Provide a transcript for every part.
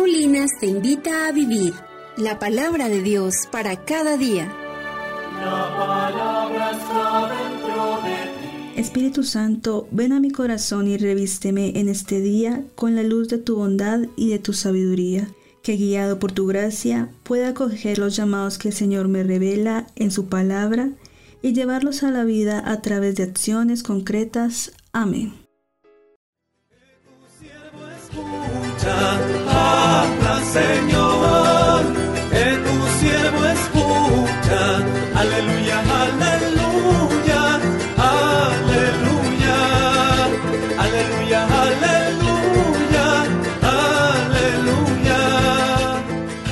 Paulinas te invita a vivir la palabra de Dios para cada día. La palabra está dentro de ti. Espíritu Santo, ven a mi corazón y revísteme en este día con la luz de tu bondad y de tu sabiduría, que guiado por tu gracia pueda acoger los llamados que el Señor me revela en su palabra y llevarlos a la vida a través de acciones concretas. Amén. Habla, Señor, que tu siervo escucha. Aleluya, aleluya, aleluya, aleluya, aleluya, aleluya.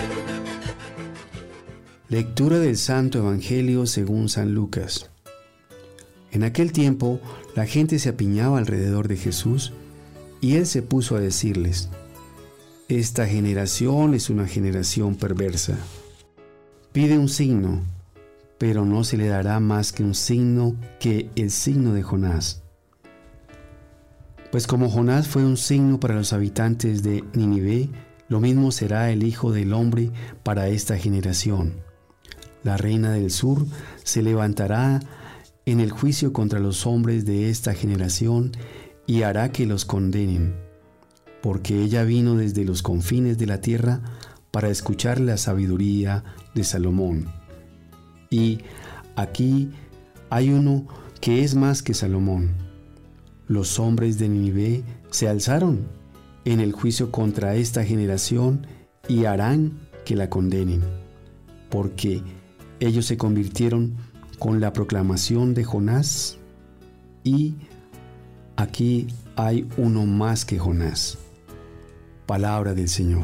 Lectura del Santo Evangelio según San Lucas. En aquel tiempo, la gente se apiñaba alrededor de Jesús y él se puso a decirles: Esta generación es una generación perversa. Pide un signo, pero no se le dará más que un signo que el signo de Jonás. Pues como Jonás fue un signo para los habitantes de Nínive, lo mismo será el Hijo del Hombre para esta generación. La reina del sur se levantará en el juicio contra los hombres de esta generación y hará que los condenen, porque ella vino desde los confines de la tierra para escuchar la sabiduría de Salomón. Y aquí hay uno que es más que Salomón. Los hombres de Nínive se alzaron en el juicio contra esta generación y harán que la condenen, porque ellos se convirtieron con la proclamación de Jonás, y aquí hay uno más que Jonás. Palabra del Señor.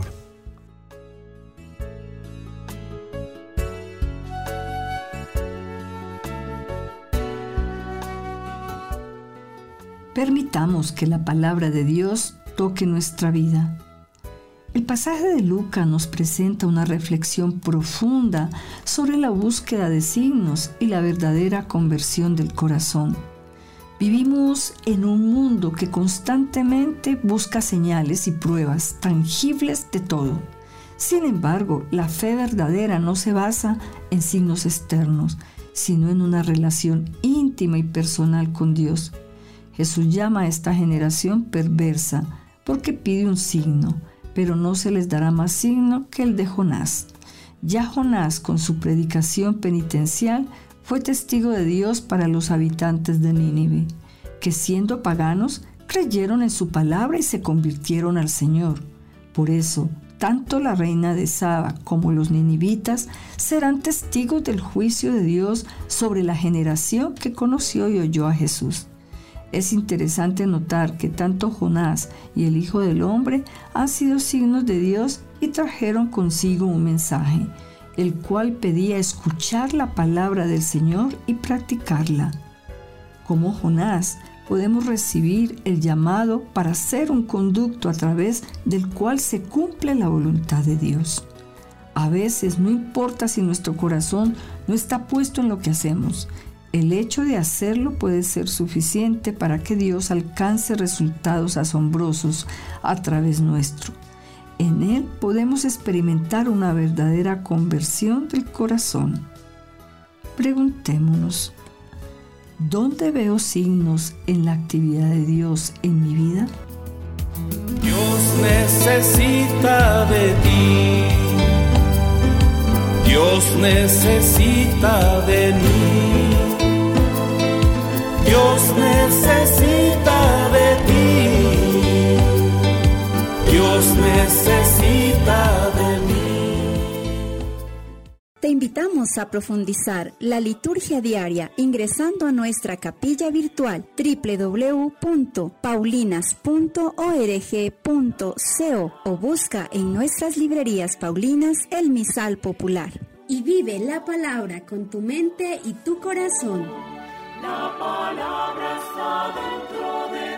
Permitamos que la palabra de Dios toque nuestra vida. El pasaje de Lucas nos presenta una reflexión profunda sobre la búsqueda de signos y la verdadera conversión del corazón. Vivimos en un mundo que constantemente busca señales y pruebas tangibles de todo. Sin embargo, la fe verdadera no se basa en signos externos, sino en una relación íntima y personal con Dios. Jesús llama a esta generación perversa porque pide un signo, pero no se les dará más signo que el de Jonás. Ya Jonás, con su predicación penitencial, fue testigo de Dios para los habitantes de Nínive, que siendo paganos, creyeron en su palabra y se convirtieron al Señor. Por eso, tanto la reina de Saba como los ninivitas serán testigos del juicio de Dios sobre la generación que conoció y oyó a Jesús. Es interesante notar que tanto Jonás y el Hijo del Hombre han sido signos de Dios y trajeron consigo un mensaje, el cual pedía escuchar la palabra del Señor y practicarla. Como Jonás, podemos recibir el llamado para ser un conducto a través del cual se cumple la voluntad de Dios. A veces no importa si nuestro corazón no está puesto en lo que hacemos. El hecho de hacerlo puede ser suficiente para que Dios alcance resultados asombrosos a través nuestro. En Él podemos experimentar una verdadera conversión del corazón. Preguntémonos: ¿dónde veo signos en la actividad de Dios en mi vida? Dios necesita de ti. Dios necesita de mí. Dios necesita de ti. Dios necesita de mí. Te invitamos a profundizar la liturgia diaria ingresando a nuestra capilla virtual www.paulinas.org.co o busca en nuestras librerías paulinas el misal popular. Y vive la palabra con tu mente y tu corazón. La palabra está dentro de